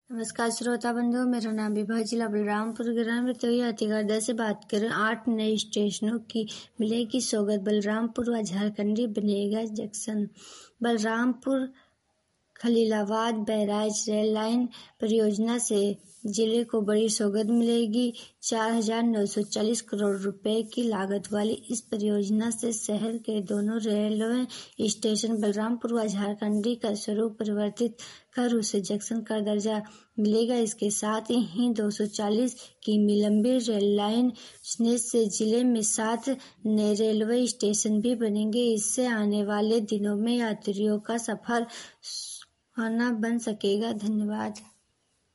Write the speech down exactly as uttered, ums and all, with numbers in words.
नमस्कार श्रोता बंधुओं, मेरा नाम विभा, जिला बलरामपुर ग्राम हथीगढ़ से बात करें। आठ नए स्टेशनों की मिलेगी सौगात, बलरामपुर व झारखंडी बनेगा जंक्शन। बलरामपुर खलीलाबाद बैराज रेल लाइन परियोजना से जिले को बड़ी सौगात मिलेगी। चार हजार नौ सौ चालीस करोड़ रुपए की लागत वाली इस परियोजना से शहर के दोनों रेलवे स्टेशन बलरामपुर व झारखंडी का स्वरूप परिवर्तित कर उसे जंक्शन का दर्जा मिलेगा। इसके साथ ही दो सौ चालीस किमी लंबी रेल लाइन से जिले में सात नए रेलवे स्टेशन भी बनेंगे। इससे आने वाले दिनों में यात्रियों का सफर सुहाना बन सकेगा। धन्यवाद।